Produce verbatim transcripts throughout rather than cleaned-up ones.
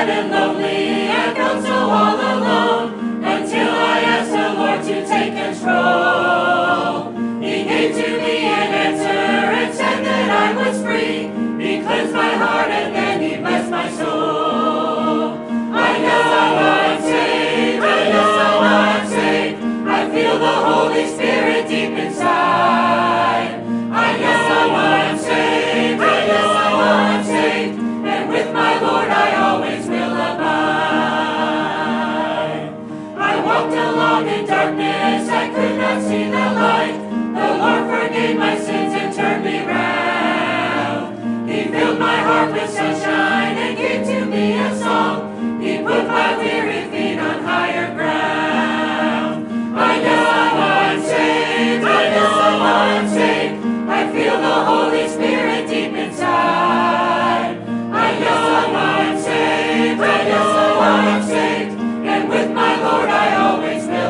sad and lonely, I felt so all alone, until I asked the Lord to take control. He gave to me an answer and said that I was free. He cleansed my heart and then He blessed my soul. I know I'm saved, I know I'm saved. I feel the Holy Spirit deep inside. I know I'm saved, I know I'm saved. And with my Lord I always will abide. I walked along in darkness, I could not see the light. The Lord forgave my sins and turned me round. He filled my heart with sunshine and gave to me a song. He put my weary feet on higher ground. I know I'm saved, I know I'm saved. I feel the Holy Spirit deep inside. I know I'm saved, I know I'm saved. And with my Lord I always will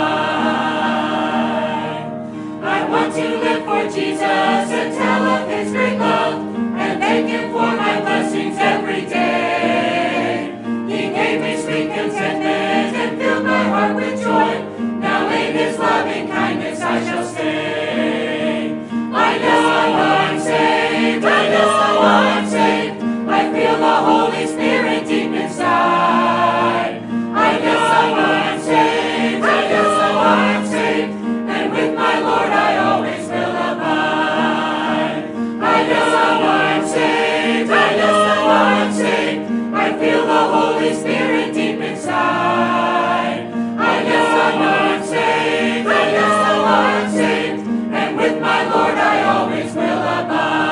abide. I want to live for Jesus and tell of His great love, and thank Him for my blessings every day. He gave me sweet contentment and filled my heart with joy. Now in His loving kindness I shall stay. I know I'm saved, I know I'm saved. I feel the Holy Spirit deep inside. I know I'm saved, I know I'm saved. And with my Lord I always will abide. I know I'm saved, I know I'm saved. I feel the Holy Spirit deep inside. I know I'm saved, I know I'm saved. And with my Lord I always will abide.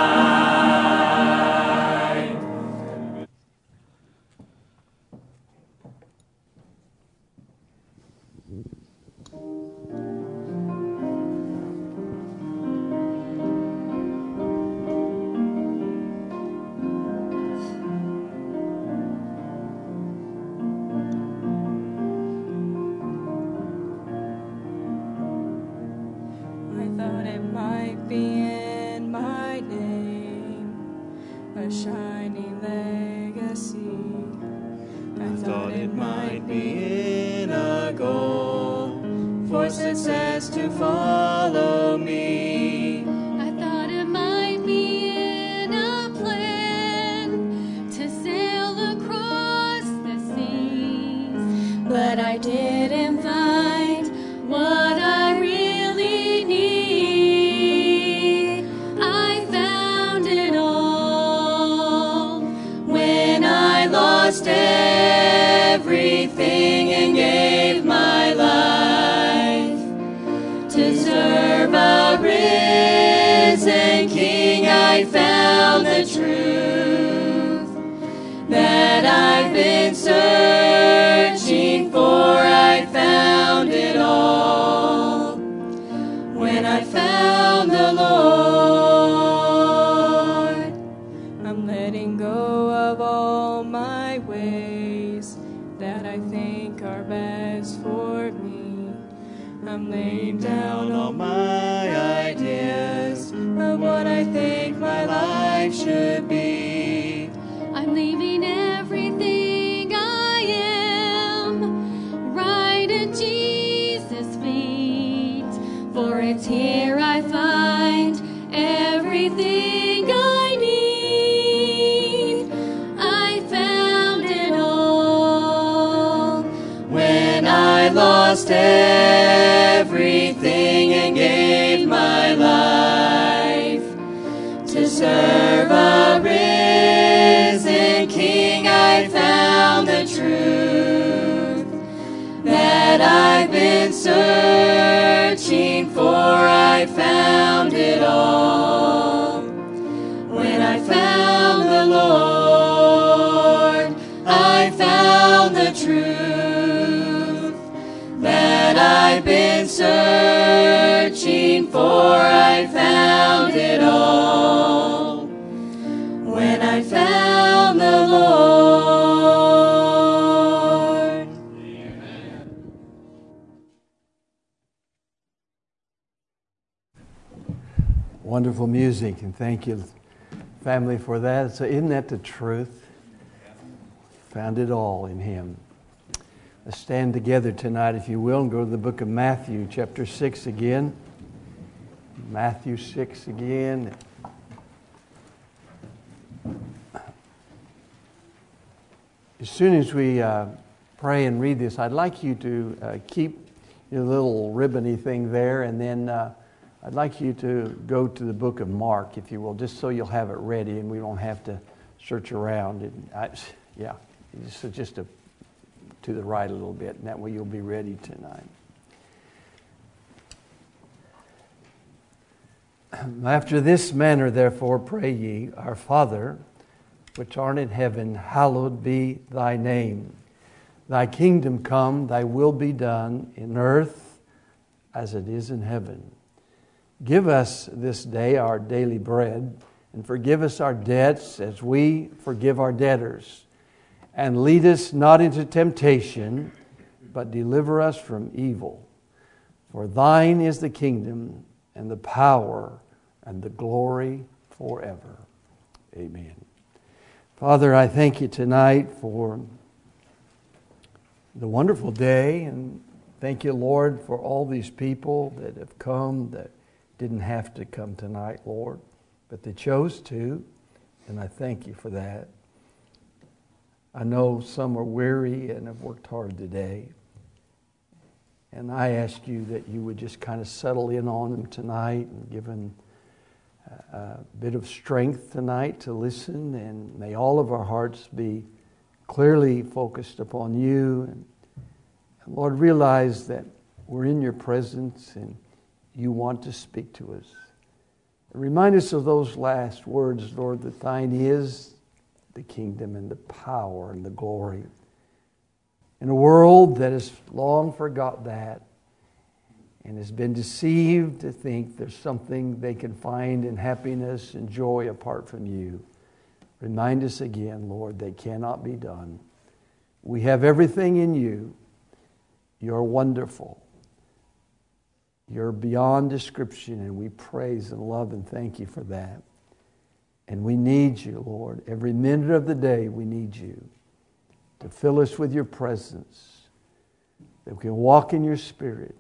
I thought it might be in my name, a shining legacy. I thought it might be in a goal for success to follow me. I thought it might be in a plan to sail across the seas, but I didn't find what I really need. I found it all when I lost everything and gave my life to serve a risen King. I found the truth that I've been searching for. I found it all when I found the Lord. I'm letting go of all my ways that I think are best for me. I'm laying down all my ideas of what I think my life should be. I'm leaving everything I am right at Jesus' feet, for it's here I find everything I need. I found it all when I lost everything and gave my life to serve a risen King. I found the truth that I've been searching for. I found it all when I found the Lord. I found the truth that I've been searching for. I found it all when I found the Lord. Wonderful music, and thank you, family, for that. So isn't that the truth? found it all in Him. Let's stand together tonight, if you will, and go to the book of Matthew, chapter six again. Matthew six again. As soon as we uh, pray and read this, I'd like you to uh, keep your little ribbony thing there, and then uh, I'd like you to go to the book of Mark, if you will, just so you'll have it ready and we don't have to search around. And I, yeah, just, just a, to the right a little bit, and that way you'll be ready tonight. After this manner, therefore, pray ye, Our Father, which art in heaven, hallowed be thy name. Thy kingdom come, thy will be done in earth as it is in heaven. Give us this day our daily bread, and forgive us our debts as we forgive our debtors. And lead us not into temptation, but deliver us from evil. For thine is the kingdom, and the power, and the glory forever. Amen. Father, I thank you tonight for the wonderful day, and thank you, Lord, for all these people that have come that didn't have to come tonight, Lord, but they chose to, and I thank you for that. I know some are weary and have worked hard today, and I ask you that you would just kind of settle in on them tonight and give them a bit of strength tonight to listen, and may all of our hearts be clearly focused upon you. And, and Lord, realize that we're in your presence and you want to speak to us. And remind us of those last words, Lord, that thine is the kingdom and the power and the glory. In a world that has long forgot that, and has been deceived to think there's something they can find in happiness and joy apart from you. Remind us again, Lord, they cannot be done. We have everything in you. You're wonderful. You're beyond description, and we praise and love and thank you for that. And we need you, Lord. Every minute of the day we need you to fill us with your presence, that we can walk in your Spirit.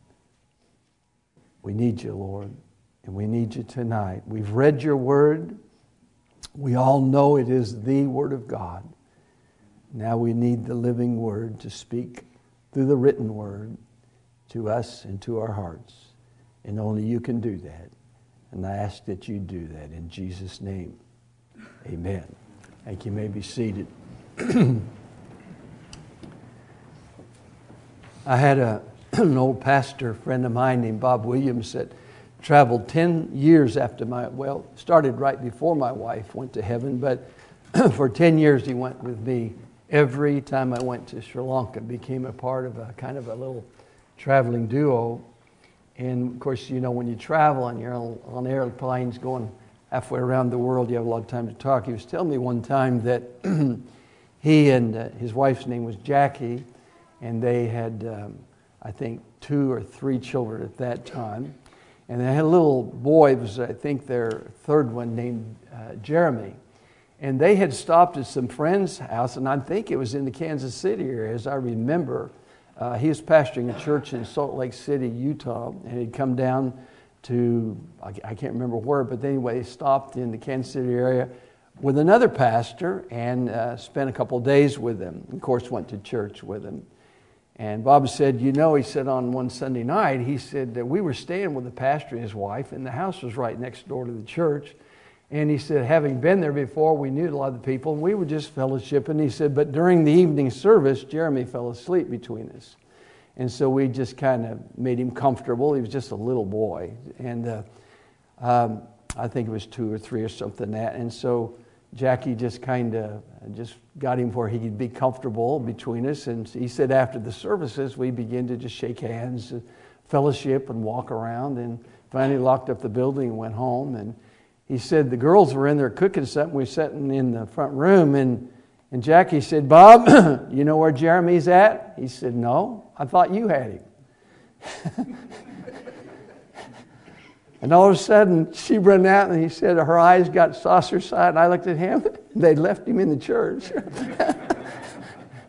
We need you, Lord, and we need you tonight. We've read your word. We all know it is the word of God. Now we need the living word to speak through the written word to us and to our hearts. And only you can do that. And I ask that you do that in Jesus' name. Amen. Thank you. You may be seated. I had a an old pastor friend of mine named Bob Williams that traveled ten years after my, well, started right before my wife went to heaven, but for ten years he went with me. Every time I went to Sri Lanka, became a part of a kind of a little traveling duo. And of course, you know, when you travel and you're on airplanes going halfway around the world, you have a lot of time to talk. He was telling me one time that he and uh, his wife's name was Jackie, and they had um, I think, two or three children at that time. And they had a little boy, it was, I think, their third one, named uh, Jeremy. And they had stopped at some friend's house, and I think it was in the Kansas City area, as I remember. Uh, he was pastoring a church in Salt Lake City, Utah, and he'd come down to, I, I can't remember where, but anyway, he stopped in the Kansas City area with another pastor and uh, spent a couple of days with him. Of course, went to church with him. And Bob said, you know, he said on one Sunday night, he said that we were staying with the pastor and his wife, and the house was right next door to the church. And he said, having been there before, we knew a lot of the people, and we were just fellowshipping. He said, but during the evening service, Jeremy fell asleep between us. And so we just kind of made him comfortable. He was just a little boy. And uh, um, I think it was two or three or something like that. And so Jackie just kind of just got him where he could be comfortable between us. And he said after the services, we began to just shake hands, fellowship, and walk around. And finally locked up the building and went home. And he said the girls were in there cooking something. We were sitting in the front room. And, and Jackie said, Bob, you know where Jeremy's at? He said, no, I thought you had him. And all of a sudden, she ran out, and he said her eyes got saucer-side, and I looked at him, and they'd left him in the church.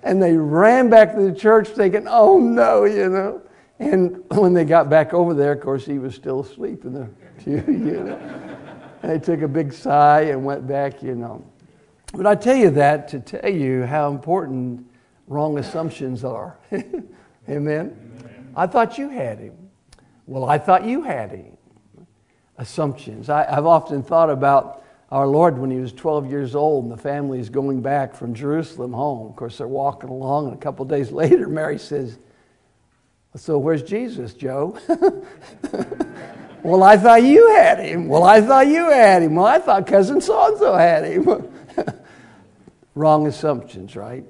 And they ran back to the church thinking, oh no, you know. And when they got back over there, of course, he was still asleep in the pew, you know. And they took a big sigh and went back, you know. But I tell you that to tell you how important wrong assumptions are. Amen? Amen? I thought you had him. Well, I thought you had him. Assumptions. I, I've often thought about our Lord when he was twelve years old and the family is going back from Jerusalem home. Of course, they're walking along, and a couple of days later, Mary says, so where's Jesus, Joe? Well, I thought you had him. Well, I thought you had him. Well, I thought cousin so-and-so had him. Wrong assumptions, right?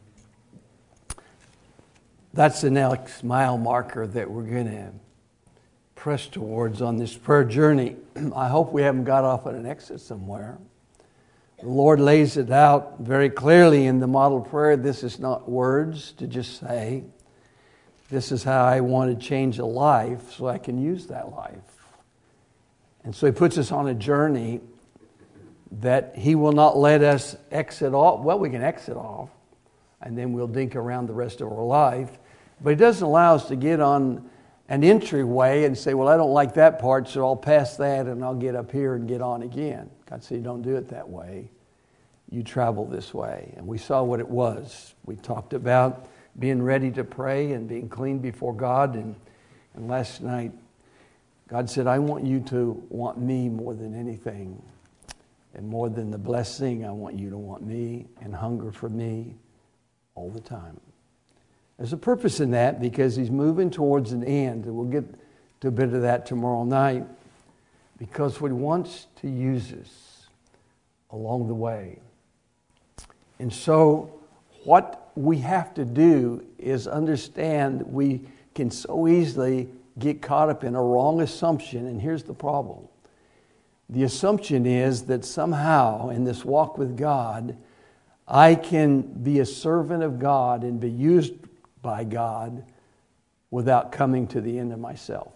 That's the next mile marker that we're going to press towards on this prayer journey. I hope we haven't got off on an exit somewhere. The Lord lays it out very clearly in the model prayer. This is not words to just say. This is how I want to change a life so I can use that life. And so he puts us on a journey that he will not let us exit off. Well, we can exit off, and then we'll dink around the rest of our life. But he doesn't allow us to get on an entryway and say, well, I don't like that part, so I'll pass that and I'll get up here and get on again. God said, don't do it that way. You travel this way. And we saw what it was. We talked about being ready to pray and being clean before God. And, and last night, God said, I want you to want me more than anything. And more than the blessing, I want you to want me and hunger for me all the time. There's a purpose in that because he's moving towards an end. And we'll get to a bit of that tomorrow night. Because he wants to use us along the way. And so what we have to do is understand we can so easily get caught up in a wrong assumption. And here's the problem. The assumption is that somehow in this walk with God, I can be a servant of God and be used by God without coming to the end of myself.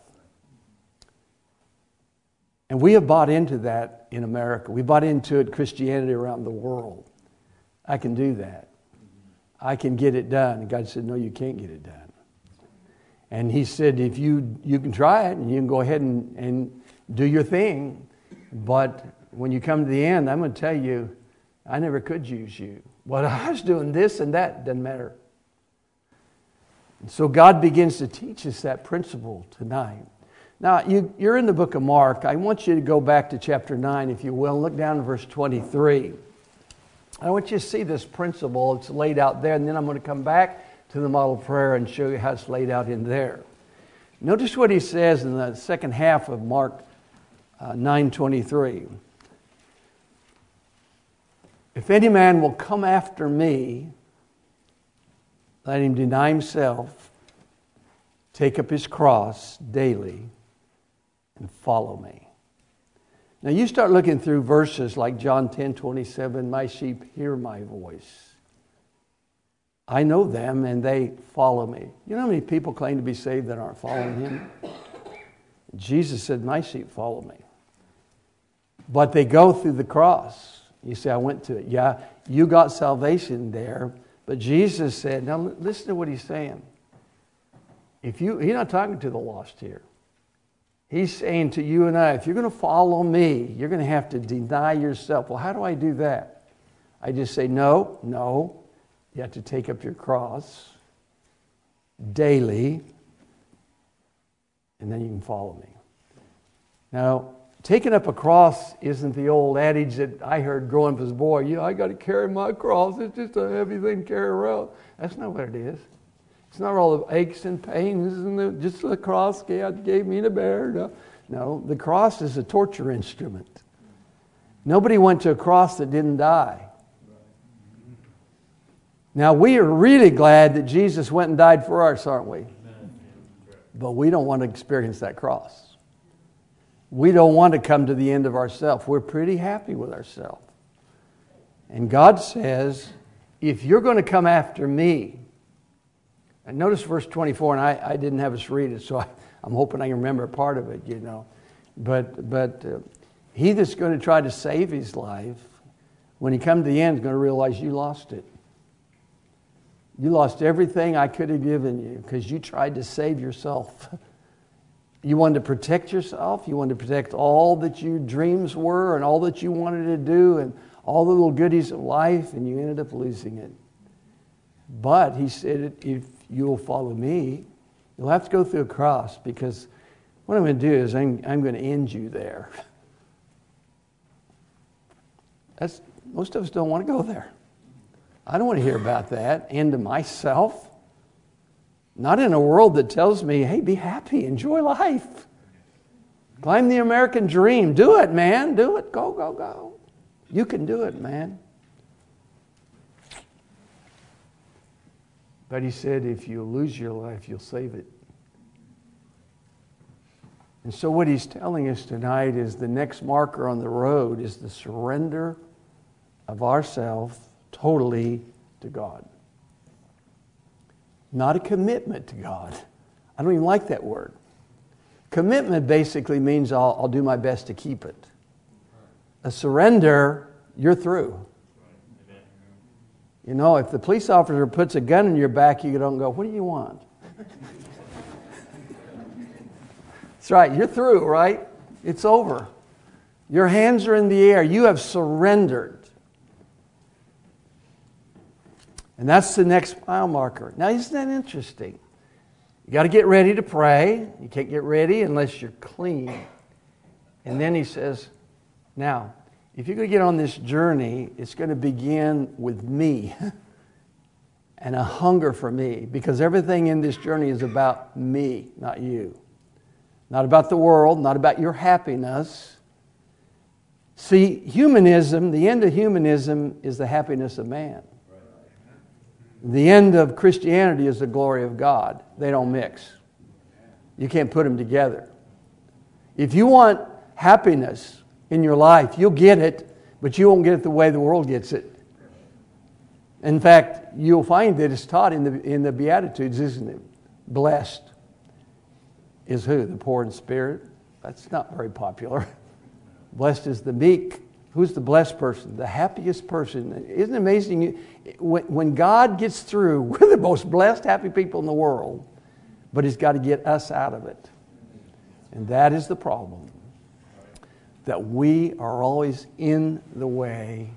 And we have bought into that in America. We bought into it, Christianity around the world. I can do that. I can get it done. And God said, no, you can't get it done. And he said, if you you can try it and you can go ahead and, and do your thing. But when you come to the end, I'm going to tell you, I never could use you. Well, I was doing this and that. Doesn't matter. And so God begins to teach us that principle tonight. Now, you, you're in the book of Mark. I want you to go back to chapter nine, if you will. Look down to verse twenty-three. I want you to see this principle. It's laid out there, and then I'm going to come back to the model prayer and show you how it's laid out in there. Notice what he says in the second half of Mark uh, nine twenty-three. If any man will come after me, let him deny himself, take up his cross daily, and follow me. Now you start looking through verses like John ten twenty-seven, my sheep hear my voice. I know them and they follow me. You know how many people claim to be saved that aren't following him? Jesus said, my sheep follow me. But they go through the cross. You say, I went to it. Yeah, you got salvation there. But Jesus said, now listen to what he's saying. If you, he's not talking to the lost here. He's saying to you and I, if you're going to follow me, you're going to have to deny yourself. Well, how do I do that? I just say, no, no. You have to take up your cross daily, and then you can follow me. Now, taking up a cross isn't the old adage that I heard growing up as a boy. Yeah, I got to carry my cross. It's just a heavy thing to carry around. That's not what it is. It's not all the aches and pains and the, just the cross God gave me to bear. No. no, the cross is a torture instrument. Nobody went to a cross that didn't die. Now, we are really glad that Jesus went and died for us, aren't we? But we don't want to experience that cross. We don't want to come to the end of ourselves. We're pretty happy with ourselves. And God says, if you're going to come after me, and notice verse twenty-four, and I, I didn't have us read it, so I, I'm hoping I can remember part of it, you know. But but uh, he that's going to try to save his life, when he comes to the end, is going to realize you lost it. You lost everything I could have given you because you tried to save yourself. You wanted to protect yourself. You wanted to protect all that your dreams were and all that you wanted to do and all the little goodies of life, and you ended up losing it. But he said, if you'll follow me, you'll have to go through a cross, because what I'm going to do is I'm, I'm going to end you there. That's, most of us don't want to go there. I don't want to hear about that. End of myself. Not in a world that tells me, hey, be happy, enjoy life. Climb the American dream. Do it, man. Do it. Go, go, go. You can do it, man. But he said, if you lose your life, you'll save it. And so what he's telling us tonight is the next marker on the road is the surrender of ourselves totally to God. Not a commitment to God. I don't even like that word. Commitment basically means I'll, I'll do my best to keep it. A surrender, you're through. You know, if the police officer puts a gun in your back, you don't go, what do you want? That's right, you're through, right? It's over. Your hands are in the air. You have surrendered. And that's the next mile marker. Now, isn't that interesting? You got to get ready to pray. You can't get ready unless you're clean. And then he says, now, if you're going to get on this journey, it's going to begin with me and a hunger for me, because everything in this journey is about me, not you. Not about the world, not about your happiness. See, humanism, the end of humanism is the happiness of man. The end of Christianity is the glory of God. They don't mix. You can't put them together. If you want happiness in your life, you'll get it, but you won't get it the way the world gets it. In fact, you'll find that it's taught in the in the Beatitudes, isn't it? Blessed is who? The poor in spirit? That's not very popular. Blessed is the meek. Who's the blessed person? The happiest person. Isn't it amazing? When God gets through, we're the most blessed, happy people in the world. But He's got to get us out of it. And that is the problem. That we are always in the way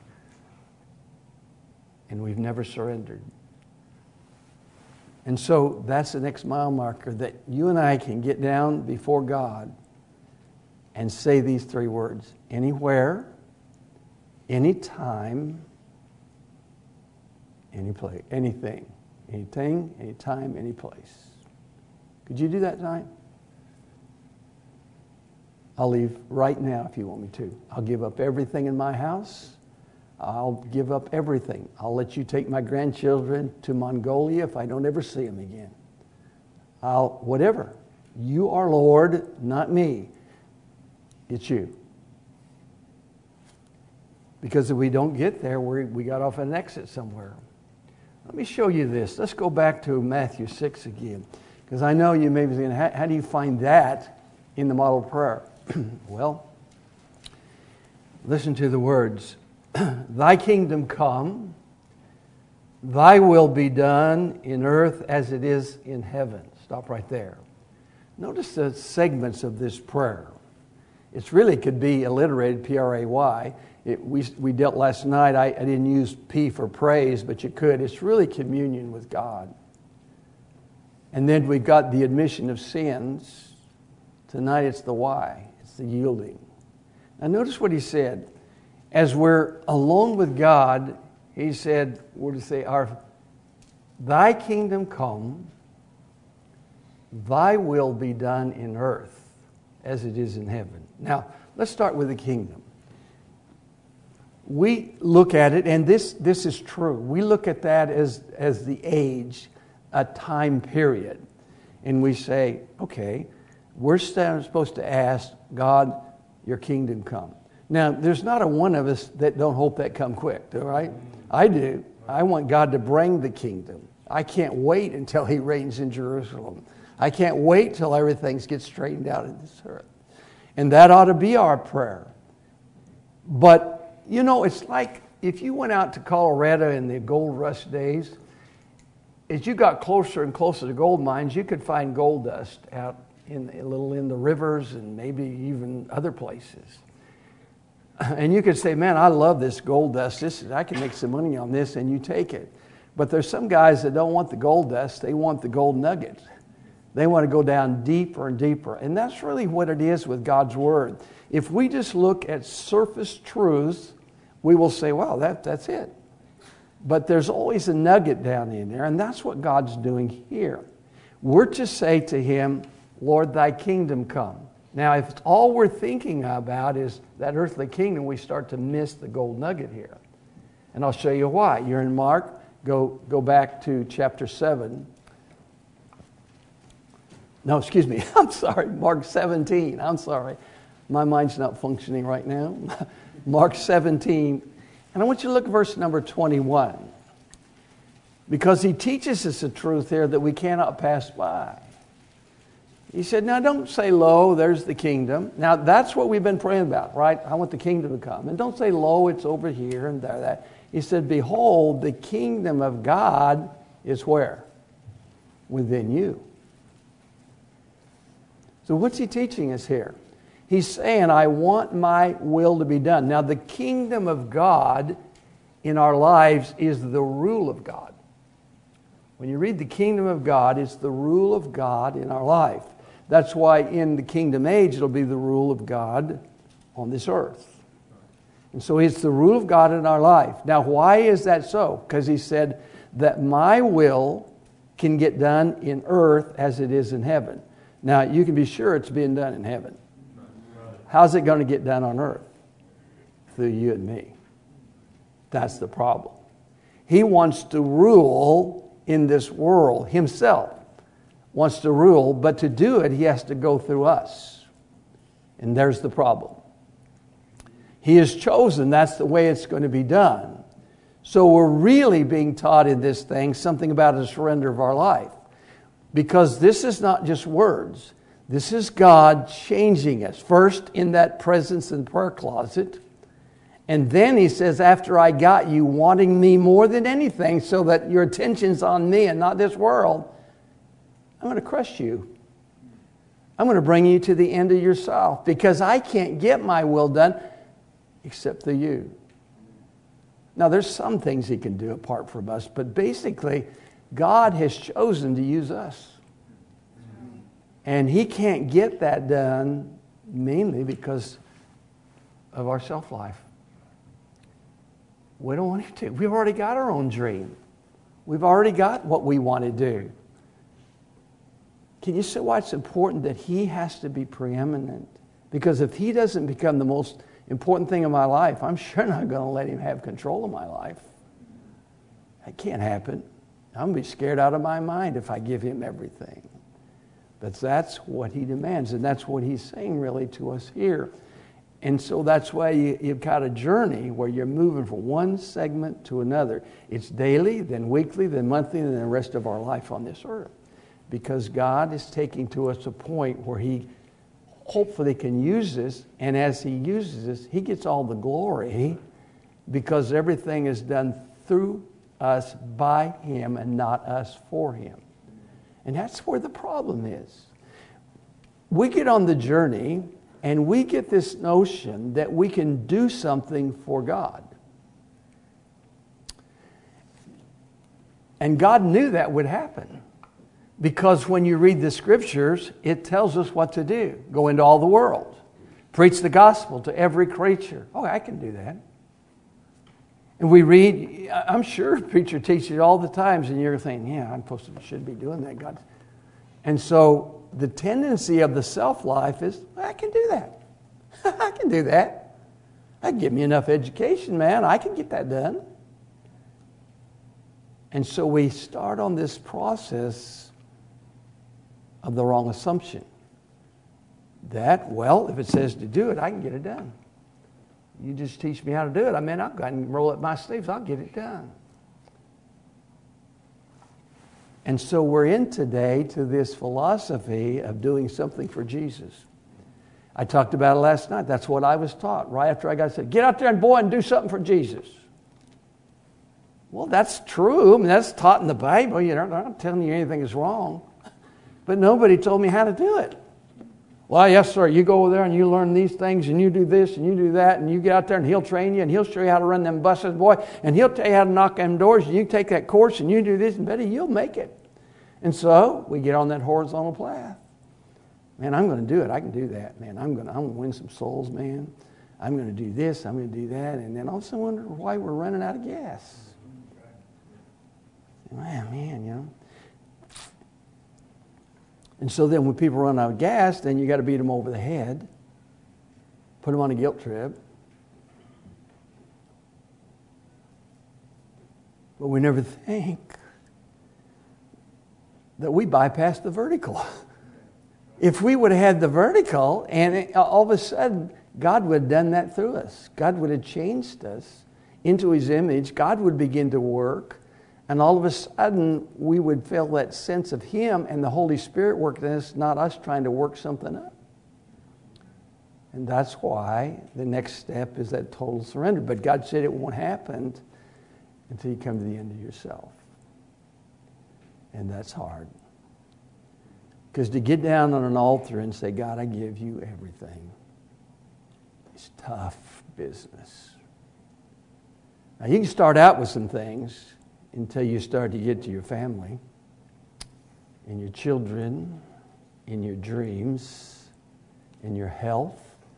and we've never surrendered. And so that's the next mile marker, that you and I can get down before God and say these three words: anywhere, anytime, any place, anything, anything, anytime, any place. Could you do that tonight? I'll leave right now if you want me to. I'll give up everything in my house. I'll give up everything. I'll let you take my grandchildren to Mongolia if I don't ever see them again. I'll, whatever. You are Lord, not me. It's you. Because if we don't get there, we we got off an exit somewhere. Let me show you this. Let's go back to Matthew six again. Because I know you may be saying, how, how do you find that in the model prayer? Well, listen to the words. Thy kingdom come, thy will be done in earth as it is in heaven. Stop right there. Notice the segments of this prayer. It really could be alliterated, P R A Y. It, we, we dealt last night, I, I didn't use P for praise, but you could. It's really communion with God. And then we've got the admission of sins. Tonight it's the Y. It's the yielding. Now notice what he said. As we're alone with God, he said, we're to say, our, thy kingdom come, thy will be done in earth as it is in heaven. Now, let's start with the kingdom. We look at it, and this, this is true. We look at that as, as the age, a time period. And we say, okay, we're supposed to ask God, your kingdom come. Now, there's not a one of us that don't hope that come quick, all right? I do. I want God to bring the kingdom. I can't wait until He reigns in Jerusalem. I can't wait till everything gets straightened out in this earth. And that ought to be our prayer. But, you know, it's like if you went out to Colorado in the gold rush days, as you got closer and closer to gold mines, you could find gold dust out in a little in the rivers and maybe even other places. And you could say, man, I love this gold dust. This is, I can make some money on this, and you take it. But there's some guys that don't want the gold dust. They want the gold nuggets. They want to go down deeper and deeper. And that's really what it is with God's Word. If we just look at surface truths, we will say, wow, that, that's it. But there's always a nugget down in there, and that's what God's doing here. We're to say to Him, Lord, thy kingdom come. Now, if all we're thinking about is that earthly kingdom, we start to miss the gold nugget here. And I'll show you why. You're in Mark. Go, go back to chapter seven. No, excuse me. I'm sorry. Mark seventeen. I'm sorry. My mind's not functioning right now. Mark seventeen. And I want you to look at verse number twenty-one. Because he teaches us a truth here that we cannot pass by. He said, now don't say, lo, there's the kingdom. Now that's what we've been praying about, right? I want the kingdom to come. And don't say, lo, it's over here and there, that. He said, behold, the kingdom of God is where? Within you. So what's he teaching us here? He's saying, I want my will to be done. Now the kingdom of God in our lives is the rule of God. When you read the kingdom of God, it's the rule of God in our life. That's why in the kingdom age, it'll be the rule of God on this earth. And so it's the rule of God in our life. Now, why is that so? Because he said that my will can get done in earth as it is in heaven. Now, you can be sure it's being done in heaven. How's it going to get done on earth? Through you and me. That's the problem. He wants to rule in this world himself. Wants to rule, but to do it, he has to go through us. And there's the problem. He has chosen, that's the way it's going to be done. So we're really being taught in this thing something about a surrender of our life. Because this is not just words. This is God changing us. First in that presence in the prayer closet. And then he says, after I got you wanting me more than anything so that your attention's on me and not this world, I'm going to crush you. I'm going to bring you to the end of yourself because I can't get my will done except through you. Now, there's some things he can do apart from us, but basically, God has chosen to use us. And he can't get that done mainly because of our self-life. We don't want to. We've already got our own dream. We've already got what we want to do. Can you see why it's important that he has to be preeminent? Because if he doesn't become the most important thing in my life, I'm sure not going to let him have control of my life. That can't happen. I'm going to be scared out of my mind if I give him everything. But that's what he demands, and that's what he's saying really to us here. And so that's why you, you've got a journey where you're moving from one segment to another. It's daily, then weekly, then monthly, and then the rest of our life on this earth. Because God is taking to us a point where he hopefully can use this, and as he uses this, he gets all the glory because everything is done through us by him and not us for him. And that's where the problem is. We get on the journey and we get this notion that we can do something for God. And God knew that would happen. Because when you read the scriptures, it tells us what to do. Go into all the world. Preach the gospel to every creature. Oh, I can do that. And we read, I'm sure a preacher teaches it all the times, and you're thinking, yeah, I'm supposed to, should be doing that, God. And so the tendency of the self-life is, I can do that. I can do that. That give me enough education, man. I can get that done. And so we start on this process of the wrong assumption. That, well, if it says to do it, I can get it done. You just teach me how to do it. I mean, I'll go ahead and roll up my sleeves. I'll get it done. And so we're in today to this philosophy of doing something for Jesus. I talked about it last night. That's what I was taught. Right after I got said, get out there and boy and do something for Jesus. Well, that's true. I mean, that's taught in the Bible. You know, I'm not telling you anything is wrong. But nobody told me how to do it. Well, yes, sir. You go over there and you learn these things and you do this and you do that and you get out there and he'll train you and he'll show you how to run them buses, boy. And he'll tell you how to knock them doors and you take that course and you do this and Betty, you'll make it. And so we get on that horizontal path. Man, I'm going to do it. I can do that, man. I'm going to, I'm going to win some souls, man. I'm going to do this. I'm going to do that. And then all of a sudden wonder why we're running out of gas. Man, man, you know. And so then when people run out of gas, then you got to beat them over the head, put them on a guilt trip. But we never think that we bypassed the vertical. If we would have had the vertical, and it, all of a sudden God would have done that through us. God would have changed us into His image. God would begin to work. And all of a sudden, we would feel that sense of Him and the Holy Spirit working in us, not us trying to work something up. And that's why the next step is that total surrender. But God said it won't happen until you come to the end of yourself. And that's hard. Because to get down on an altar and say, God, I give you everything, is tough business. Now, you can start out with some things until you start to get to your family and your children, in your dreams, in your health.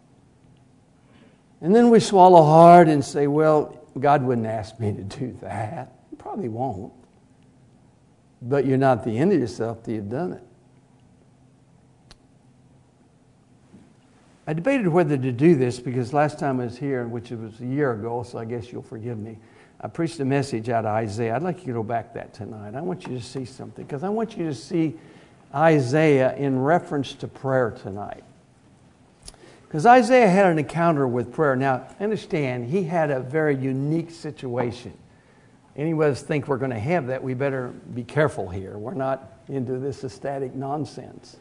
And then we swallow hard and say, well, God wouldn't ask me to do that. He probably won't. But you're not the end of yourself till you've done it. I debated whether to do this because last time I was here, which was a year ago, so I guess you'll forgive me, I preached a message out of Isaiah. I'd like you to go back that tonight. I want you to see something because I want you to see Isaiah in reference to prayer tonight. Because Isaiah had an encounter with prayer. Now, understand, he had a very unique situation. Any of us think we're going to have that, we better be careful here. We're not into this ecstatic nonsense.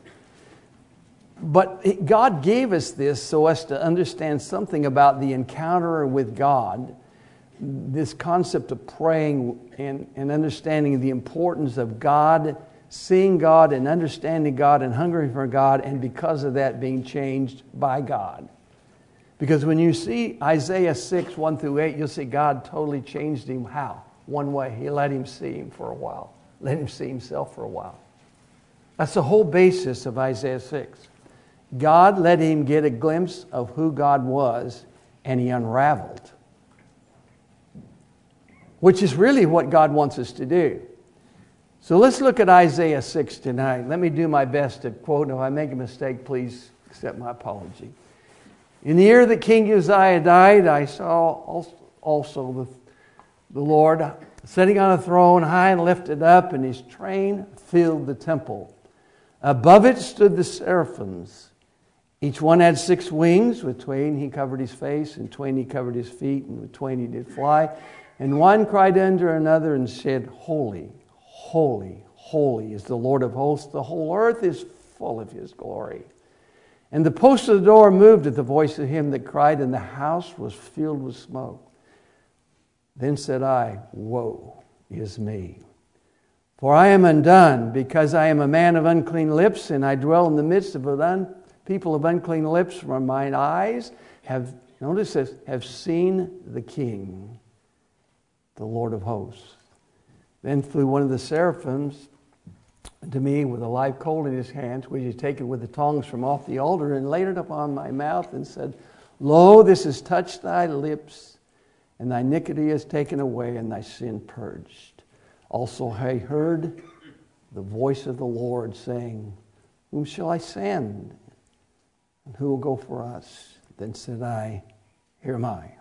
But God gave us this so as to understand something about the encounter with God, this concept of praying and, and understanding the importance of God, seeing God and understanding God and hungering for God, and because of that being changed by God. Because when you see Isaiah six, one through eight, you'll see God totally changed him. How? One way. He let him see him for a while. Let him see himself for a while. That's the whole basis of Isaiah six. God let him get a glimpse of who God was, and he unraveled. Which is really what God wants us to do. So let's look at Isaiah six tonight. Let me do my best to quote. If I make a mistake, please accept my apology. In the year that King Uzziah died, I saw also the, the Lord sitting on a throne, high and lifted up, and his train filled the temple. Above it stood the seraphims. Each one had six wings. With twain he covered his face, and twain he covered his feet, and with twain he did fly. And one cried unto another and said, Holy, holy, holy is the Lord of hosts. The whole earth is full of his glory. And the post of the door moved at the voice of him that cried, and the house was filled with smoke. Then said I, Woe is me! For I am undone, because I am a man of unclean lips, and I dwell in the midst of an un- people of unclean lips, for mine eyes have, notice this, have seen the King, the Lord of hosts. Then flew one of the seraphims to me with a live coal in his hands, which he had taken with the tongs from off the altar, and laid it upon my mouth, and said, Lo, this has touched thy lips, and thy iniquity is taken away, and thy sin purged. Also I heard the voice of the Lord saying, Whom shall I send? And who will go for us? Then said I, Here am I.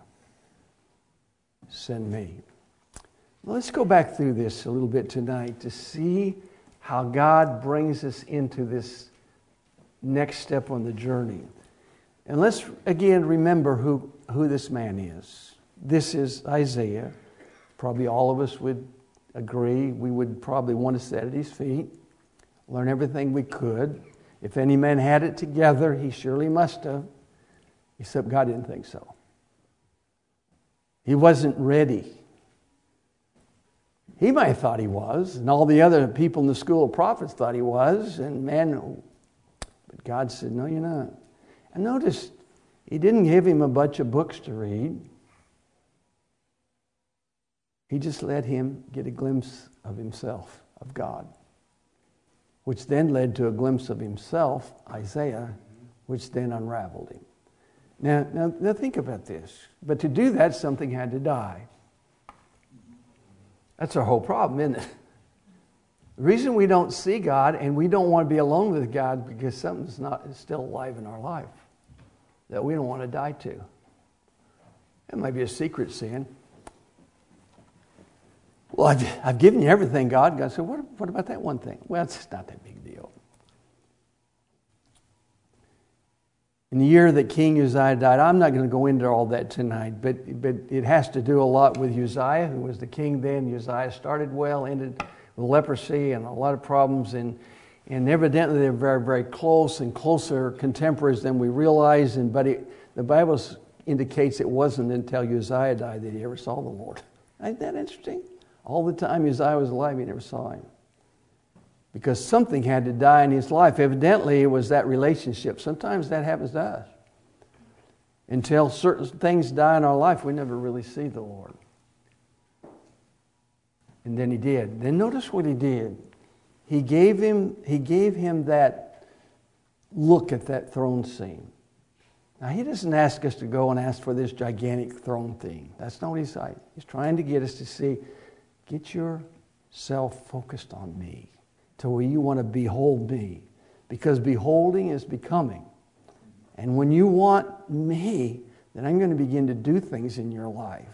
Send me. Well, let's go back through this a little bit tonight to see how God brings us into this next step on the journey. And let's again remember who, who this man is. This is Isaiah. Probably all of us would agree. We would probably want to sit at his feet, learn everything we could. If any man had it together, he surely must have, except God didn't think so. He wasn't ready. He might have thought he was, and all the other people in the school of prophets thought he was, and man, but God said, no, you're not. And notice, he didn't give him a bunch of books to read. He just let him get a glimpse of himself, of God, which then led to a glimpse of himself, Isaiah, which then unraveled him. Now, now, now think about this. But to do that, something had to die. That's our whole problem, isn't it? The reason we don't see God and we don't want to be alone with God because something's not is still alive in our life that we don't want to die to. It might be a secret sin. Well, I've, I've given you everything, God. God said, what, what about that one thing? Well, it's not that big a deal. In the year that King Uzziah died, I'm not going to go into all that tonight, but, but it has to do a lot with Uzziah, who was the king then. Uzziah started well, ended with leprosy and a lot of problems, and, and evidently they're very, very close and closer contemporaries than we realize. And but it, the Bible indicates it wasn't until Uzziah died that he ever saw the Lord. Isn't that interesting? All the time Uzziah was alive, he never saw him. Because something had to die in his life. Evidently, it was that relationship. Sometimes that happens to us. Until certain things die in our life, we never really see the Lord. And then he did. Then notice what he did. He gave him, he gave him that look at that throne scene. Now, he doesn't ask us to go and ask for this gigantic throne thing. That's not what he's saying. He's trying to get us to see, get yourself focused on me, to where you want to behold me. Because beholding is becoming. And when you want me, then I'm going to begin to do things in your life.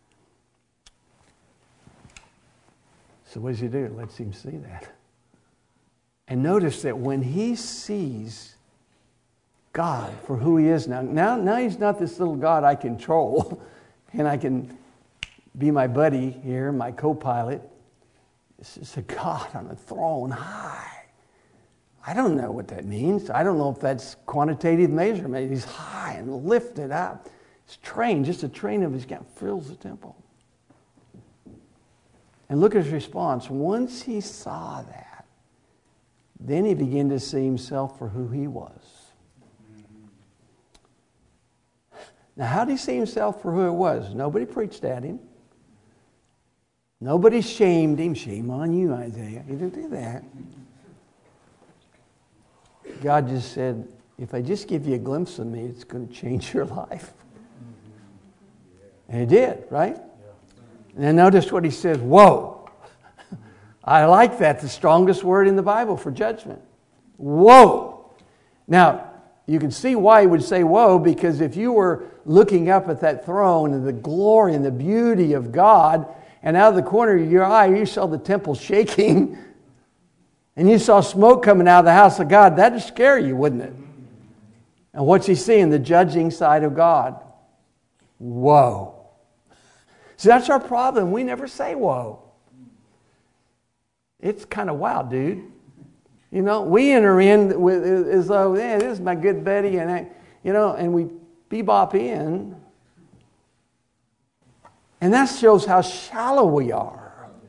So what does he do? Lets him see that. And notice that when he sees God for who he is now, now, now he's not this little God I control and I can be my buddy here, my co-pilot. This is a God on a throne high. I don't know what that means. I don't know if that's quantitative measurement. He's high and lifted up. His train, just a train of his gown, fills the temple. And look at his response. Once he saw that, then he began to see himself for who he was. Now, how did he see himself for who it was? Nobody preached at him. Nobody shamed him. Shame on you, Isaiah. He didn't do that. God just said, if I just give you a glimpse of me, it's going to change your life. And it did, right? And then notice what he says, whoa. I like that, the strongest word in the Bible for judgment. Whoa. Now, you can see why he would say whoa, because if you were looking up at that throne and the glory and the beauty of God, and out of the corner of your eye you saw the temple shaking, and you saw smoke coming out of the house of God, that would scare you, wouldn't it? And what's he seeing? The judging side of God. Whoa. See, that's our problem. We never say whoa. It's kind of wow, dude. You know, we enter in with as though, yeah, this is my good buddy, and I, you know, and we bebop in. And that shows how shallow we are.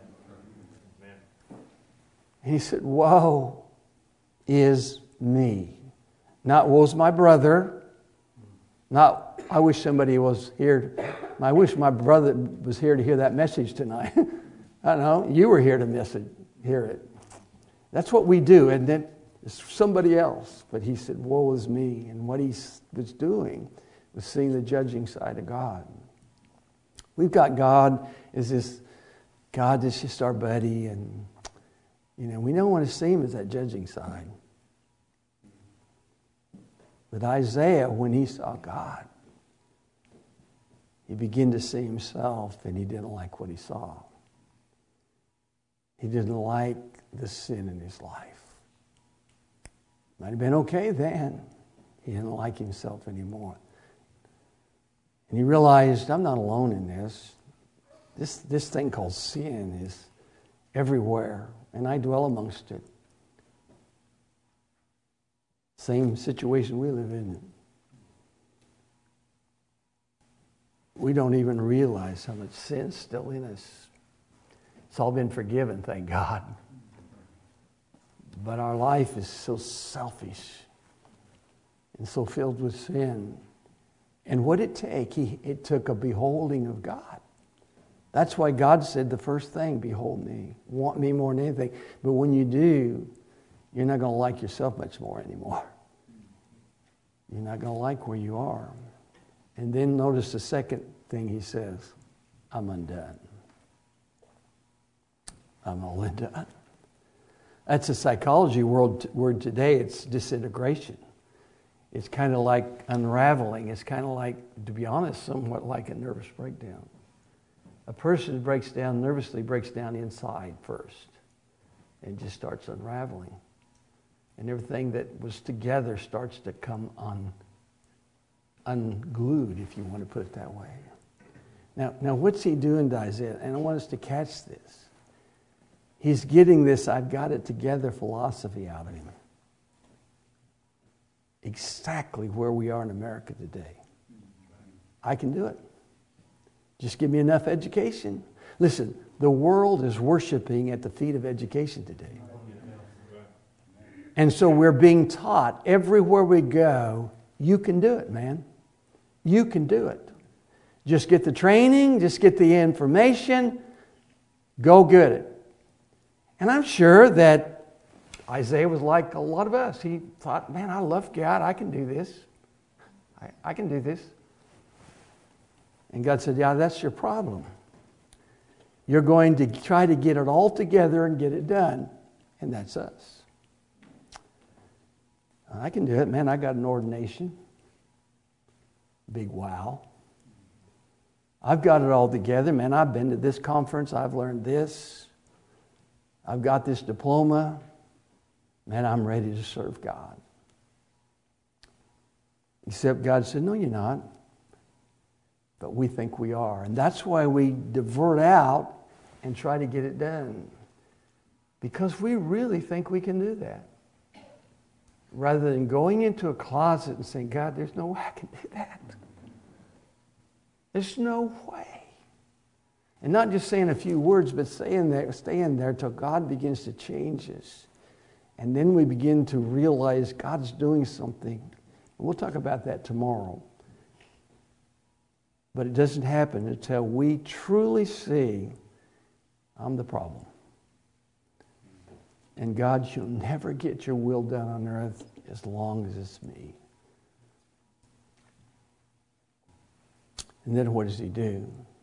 And he said, woe is me. Not woe's my brother. Not, I wish somebody was here. I wish my brother was here to hear that message tonight. I don't know. You were here to miss it, hear it. That's what we do. And then it's somebody else. But he said, woe is me. And what he was doing was seeing the judging side of God. We've got God as this God that's just our buddy, and you know, we don't want to see him as that judging side. But Isaiah, when he saw God, he began to see himself, and he didn't like what he saw. He didn't like the sin in his life. Might have been okay then. He didn't like himself anymore. And he realized, I'm not alone in this. This, this thing called sin is everywhere, and I dwell amongst it. Same situation we live in. We don't even realize how much sin's still in us. It's all been forgiven, thank God. But our life is so selfish and so filled with sin. And what did it take? He, it took a beholding of God. That's why God said the first thing, behold me. Want me more than anything. But when you do, you're not going to like yourself much more anymore. You're not going to like where you are. And then notice the second thing he says, I'm undone. I'm all undone. That's a psychology world word today. It's disintegration. It's kind of like unraveling. It's kind of like, to be honest, somewhat like a nervous breakdown. A person breaks down nervously, breaks down inside first, and just starts unraveling. And everything that was together starts to come un, unglued, if you want to put it that way. Now, now what's he doing to Isaiah? And I want us to catch this. He's getting this I've got it together philosophy out of him. Exactly where we are in America today. I can do it. Just give me enough education. Listen, the world is worshiping at the feet of education today. And so we're being taught everywhere we go, you can do it, man. You can do it. Just get the training, just get the information, go get it. And I'm sure that Isaiah was like a lot of us. He thought, man, I love God. I can do this. I, I can do this. And God said, yeah, that's your problem. You're going to try to get it all together and get it done. And that's us. I can do it, man. I got an ordination. Big wow. I've got it all together, man. I've been to this conference. I've learned this. I've got this diploma. Man, I'm ready to serve God. Except God said, no, you're not. But we think we are. And that's why we divert out and try to get it done. Because we really think we can do that. Rather than going into a closet and saying, God, there's no way I can do that. There's no way. And not just saying a few words, but staying there, staying there till God begins to change us. And then we begin to realize God's doing something. We'll talk about that tomorrow. But it doesn't happen until we truly see I'm the problem. And God, you'll never get your will done on earth as long as it's me. And then what does he do?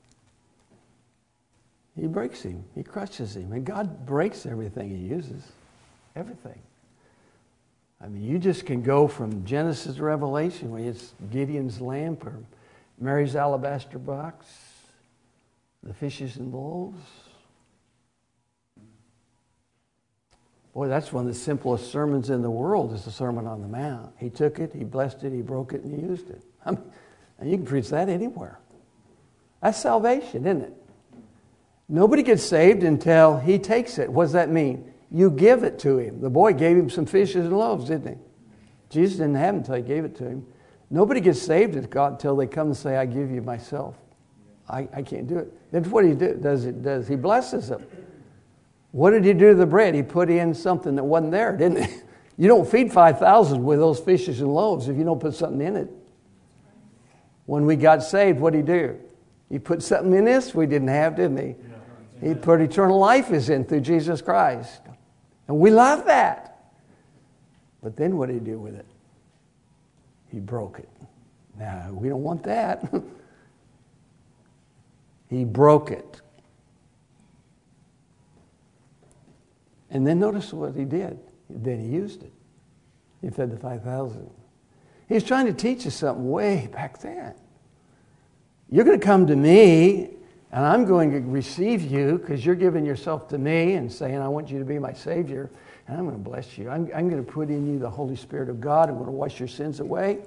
He breaks him. He crushes him. And God breaks everything he uses. Everything. I mean, you just can go from Genesis to Revelation, where it's Gideon's lamp or Mary's alabaster box, the fishes and loaves. Boy, that's one of the simplest sermons in the world is the Sermon on the Mount. He took it, he blessed it, he broke it, and he used it. I mean, and you can preach that anywhere. That's salvation, isn't it? Nobody gets saved until he takes it. What does that mean? You give it to him. The boy gave him some fishes and loaves, didn't he? Jesus didn't have it until he gave it to him. Nobody gets saved until they come and say, I give you myself. I, I can't do it. Then what do you do? Does it? Does he blesses them? What did he do to the bread? He put in something that wasn't there, didn't he? You don't feed five thousand with those fishes and loaves if you don't put something in it. When we got saved, what did he do? He put something in this we didn't have, didn't he? He put eternal life is in through Jesus Christ. And we love that. But then what did he do with it? He broke it. Now, we don't want that. He broke it. And then notice what he did. Then he used it. He fed the five thousand. He's trying to teach us something way back then. You're going to come to me, and I'm going to receive you because you're giving yourself to me and saying, I want you to be my Savior, and I'm going to bless you. I'm, I'm going to put in you the Holy Spirit of God. I'm going to wash your sins away.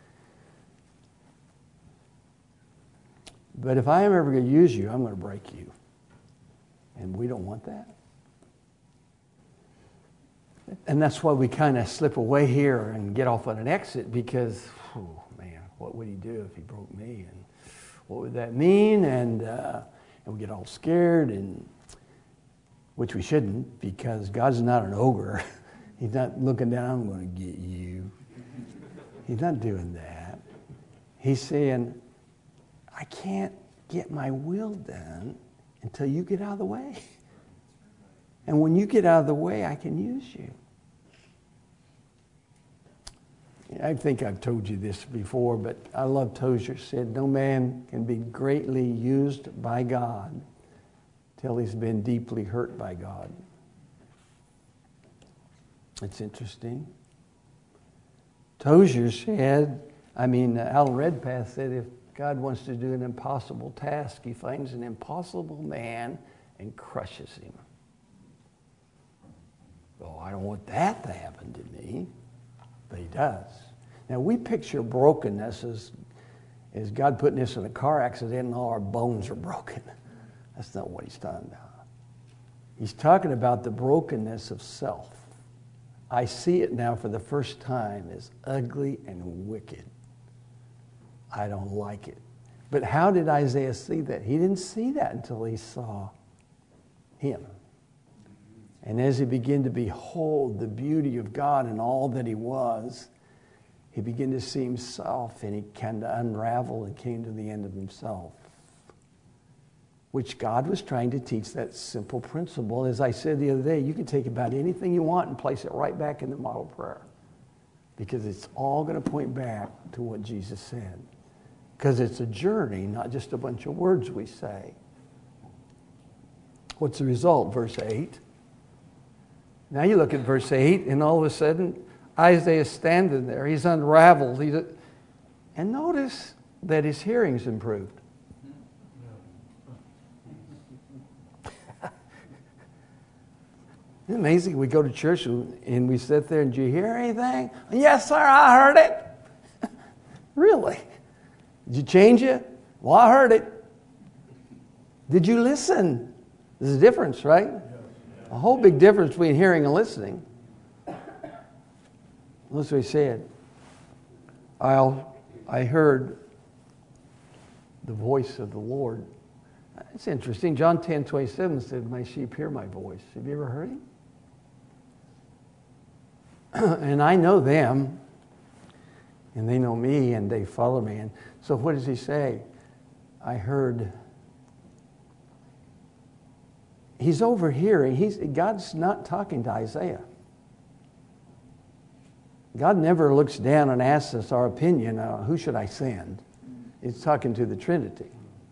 But if I am ever going to use you, I'm going to break you. And we don't want that. And that's why we kind of slip away here and get off on an exit because, oh man, what would he do if he broke me? And what would that mean? And uh, and we get all scared. And which we shouldn't, because God's not an ogre. He's not looking down, I'm going to get you. He's not doing that. He's saying, I can't get my will done until you get out of the way. And when you get out of the way, I can use you. I think I've told you this before, but I love Tozer said, no man can be greatly used by God till he's been deeply hurt by God. It's interesting. Tozer said, I mean, Alan Redpath said, if God wants to do an impossible task, he finds an impossible man and crushes him. Oh, I don't want that to happen to me. But he does. Now, we picture brokenness as, as God putting us in a car accident and all our bones are broken. That's not what he's talking about. He's talking about the brokenness of self. I see it now for the first time as ugly and wicked. I don't like it. But how did Isaiah see that? He didn't see that until he saw him. And as he began to behold the beauty of God and all that he was, he began to see himself, and he kind of unraveled and came to the end of himself, which God was trying to teach that simple principle. As I said the other day, you can take about anything you want and place it right back in the model prayer, because it's all going to point back to what Jesus said, because it's a journey, not just a bunch of words we say. What's the result? Verse eight. Now you look at verse eight, and all of a sudden, Isaiah's standing there. He's unraveled. He's a, and notice that his hearing's improved. Isn't it amazing? We go to church and we sit there and, do you hear anything? Yes, sir, I heard it. Really? Did you change it? Well, I heard it. Did you listen? There's a difference, right? A whole big difference between hearing and listening. That's what he said. I'll, I heard the voice of the Lord. It's interesting. John ten twenty-seven said, my sheep hear my voice. Have you ever heard him? And I know them, and they know me, and they follow me. And so what does he say? I heard. He's overhearing. He's, God's not talking to Isaiah. God never looks down and asks us our opinion, uh, who should I send? He's talking to the Trinity,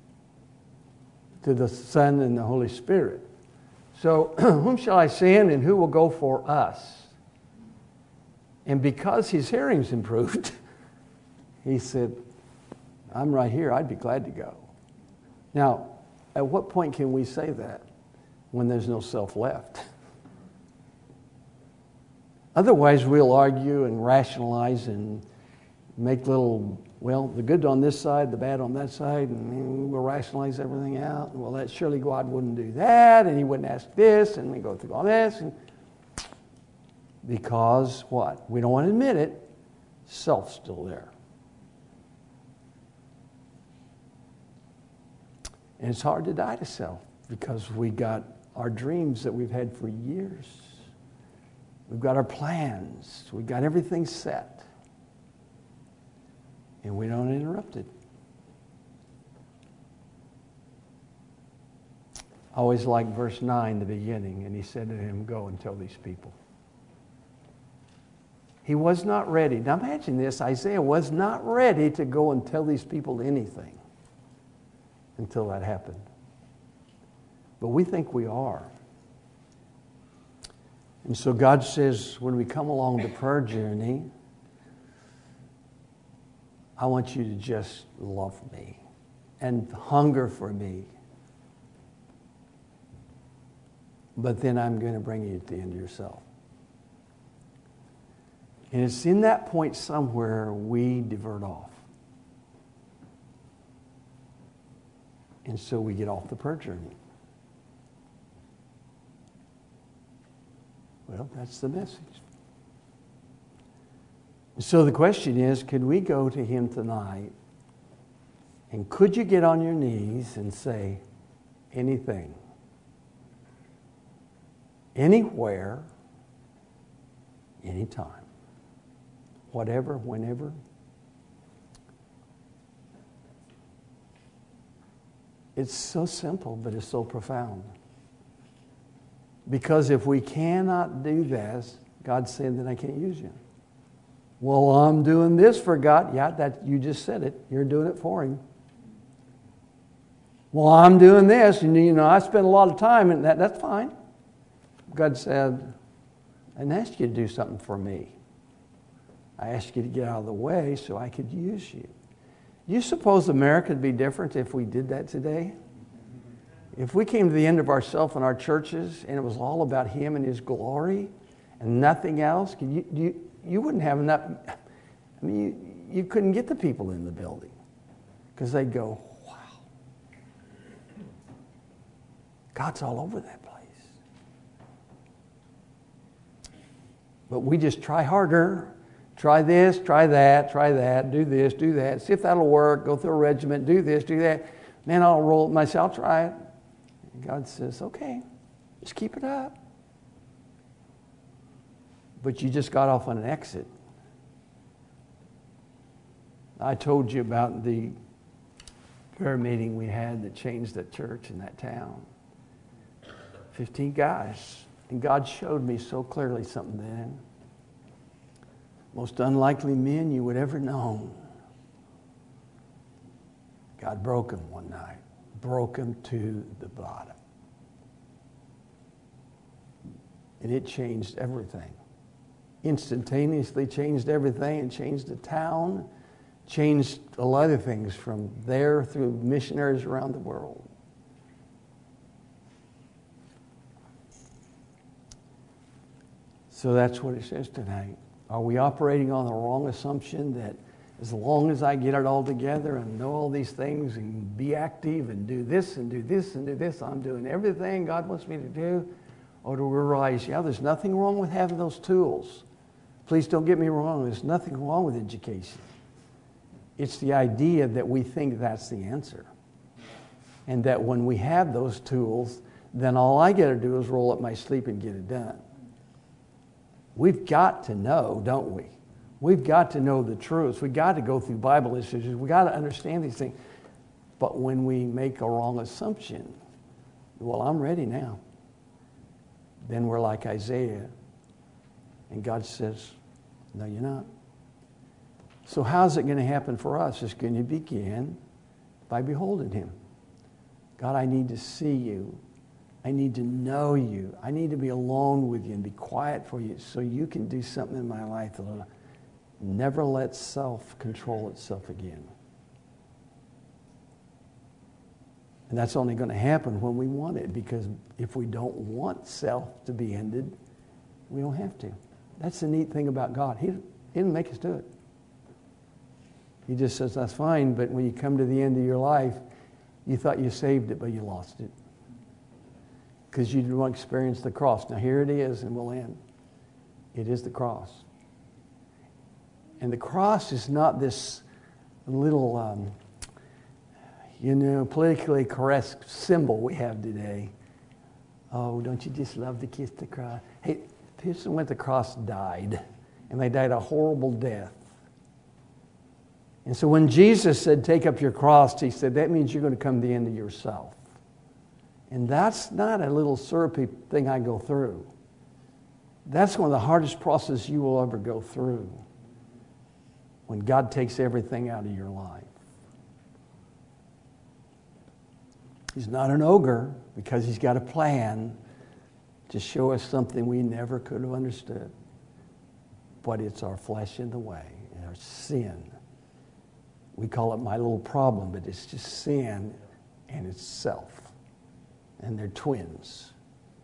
to the Son and the Holy Spirit. So, whom shall I send, and who will go for us? And because his hearing's improved, he said, I'm right here. I'd be glad to go. Now, at what point can we say that? When there's no self left. Otherwise, we'll argue and rationalize and make little, well, the good on this side, the bad on that side, and we'll rationalize everything out. Well, that surely God wouldn't do that, and he wouldn't ask this, and we go through all this. And because what? We don't want to admit it, self's still there. And it's hard to die to self because we got our dreams that we've had for years. We've got our plans. We've got everything set. And we don't interrupt it. I always like verse nine, the beginning. And he said to him, go and tell these people. He was not ready. Now imagine this. Isaiah was not ready to go and tell these people anything until that happened. But we think we are. And so God says, when we come along the prayer journey, I want you to just love me and hunger for me. But then I'm going to bring you to the end of yourself. And it's in that point somewhere we divert off. And so we get off the prayer journey. Well, that's the message. So the question is, could we go to him tonight, and could you get on your knees and say anything? anywhere, anytime, whatever, whenever. It's so simple, but it's so profound. Because if we cannot do this, God's saying that I can't use you. Well, I'm doing this for God. Yeah, that you just said it. You're doing it for Him. Well, I'm doing this, and you know, I spend a lot of time, and that, that's fine. God said, I didn't ask you to do something for me. I asked you to get out of the way so I could use you. You suppose America would be different if we did that today? If we came to the end of ourselves in our churches and it was all about Him and His glory and nothing else, you, you, you wouldn't have enough. I mean, you, you couldn't get the people in the building because they'd go, wow, God's all over that place. But we just try harder. Try this, try that, try that, do this, do that. See if that'll work. Go through a regiment, do this, do that. Man, I'll roll it myself, I'll try it. And God says, okay, just keep it up. But you just got off on an exit. I told you about the prayer meeting we had that changed that church in that town. Fifteen guys. And God showed me so clearly something then. Most unlikely men you would ever known. God broke them one night. Broke them to the bottom. And it changed everything. Instantaneously changed everything and changed the town. Changed a lot of things from there through missionaries around the world. So that's what it says tonight. Are we operating on the wrong assumption that as long as I get it all together and know all these things and be active and do this and do this and do this, I'm doing everything God wants me to do? Or do we realize, yeah, there's nothing wrong with having those tools. Please don't get me wrong. There's nothing wrong with education. It's the idea that we think that's the answer. And that when we have those tools, then all I got to do is roll up my sleeve and get it done. We've got to know, don't we? We've got to know the truths. We've got to go through Bible issues. We've got to understand these things. But when we make a wrong assumption, well, I'm ready now. Then we're like Isaiah. And God says, no, you're not. So how's it going to happen for us? It's going to begin by beholding Him. God, I need to see you. I need to know you. I need to be alone with you and be quiet for you so you can do something in my life that'll never let self control itself again. And that's only going to happen when we want it, because if we don't want self to be ended, we don't have to. That's the neat thing about God. He, he didn't make us do it. He just says, that's fine, but when you come to the end of your life, you thought you saved it, but you lost it. Because you didn't want to experience the cross. Now here it is, and we'll end. It is the cross. And the cross is not this little, um, you know, politically correct symbol we have today. Oh, don't you just love to kiss the cross? Hey, the person who went to the cross died, and they died a horrible death. And so when Jesus said, take up your cross, He said, that means you're going to come to the end of yourself. And that's not a little syrupy thing I go through. That's one of the hardest processes you will ever go through, when God takes everything out of your life. He's not an ogre, because He's got a plan to show us something we never could have understood. But it's our flesh in the way, and our sin. We call it my little problem, but it's just sin and it's self. And they're twins.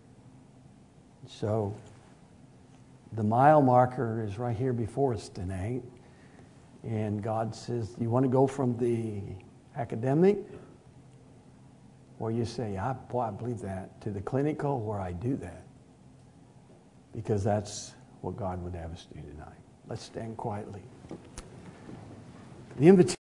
So the mile marker is right here before us tonight. And God says, you want to go from the academic, or you say, I, boy, I believe that, to the clinical, where I do that. Because that's what God would have us do tonight. Let's stand quietly. The invitation